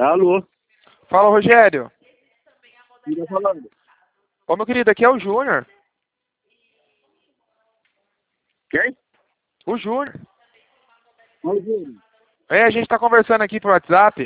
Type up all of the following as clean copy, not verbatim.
Alô? Fala, Rogério. Quem tá falando? Ô, meu querido, aqui é o Júnior. Quem? O Júnior. Oi, Júlio. A gente tá conversando aqui pro WhatsApp.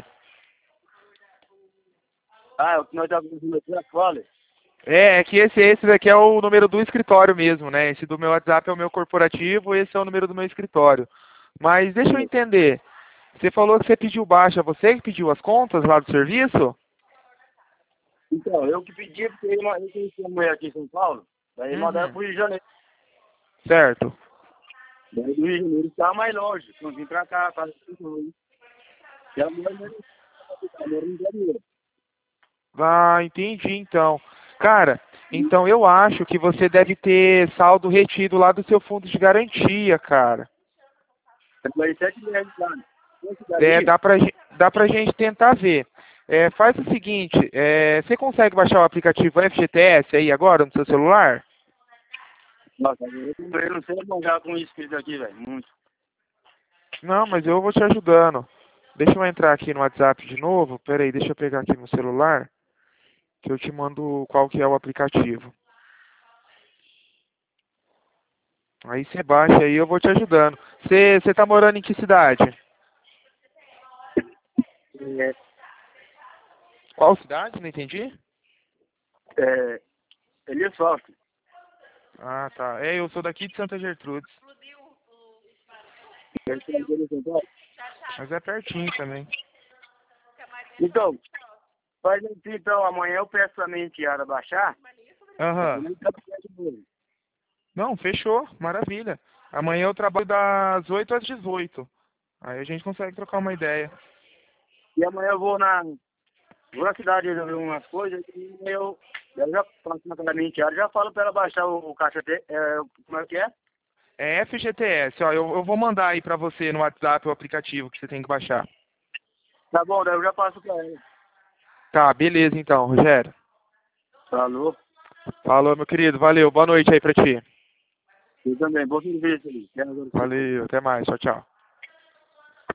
Ah, o que nós estamos fazendo aqui é a escola. É que esse daqui é o número do escritório mesmo, né? Esse do meu WhatsApp é o meu corporativo, esse é o número do meu escritório. Mas deixa eu entender. Você falou que você pediu baixa, você que pediu as contas lá do serviço? Então, eu que pedi, porque eu conheci uma mulher aqui em São Paulo, daí mandaram pro Rio de Janeiro. Certo. Daí do Rio de Janeiro estava mais longe, então vim pra cá, para o e a mulher mora no interior. Ah, entendi então. Cara, então eu acho que você deve ter saldo retido lá do seu fundo de garantia, cara. Daí 7 meses, cara. Esse É, daí, dá pra gente tentar ver. Faz o seguinte, você consegue baixar o aplicativo FGTS aí agora no seu celular? nossa, eu não sei jogar com isso escrito aqui, velho, muito. Não, mas eu vou te ajudando. Deixa eu entrar aqui no WhatsApp de novo. Pera aí, deixa eu pegar aqui no celular, que eu te mando qual que é o aplicativo. Aí você baixa aí, eu vou te ajudando. Você tá morando em que cidade? É, Qual cidade? Não entendi. ele é sócio. Ah, tá. Eu sou daqui de Santa Gertrudes. Ele tem aqui em São Paulo. Mas é pertinho também. Então, faz assim, então, amanhã eu peço pra minha enteada baixar, Aham. eu nem quero ficar de novo. Não, fechou. Maravilha. Amanhã eu trabalho das 8 às 18. Aí a gente consegue trocar uma ideia. E amanhã eu vou na cidade resolver umas coisas e eu já passo na casa da minha enteada, já falo pra ela baixar o caixa como é que é? É FGTS, ó. Eu vou mandar aí pra você no WhatsApp o aplicativo que você tem que baixar. Tá bom, daí eu já passo pra ela. Tá, beleza então, Rogério. Falou. Falou, meu querido. Valeu. Boa noite aí pra ti. Eu também, bom serviço aí. Valeu. Até mais. Tchau, tchau.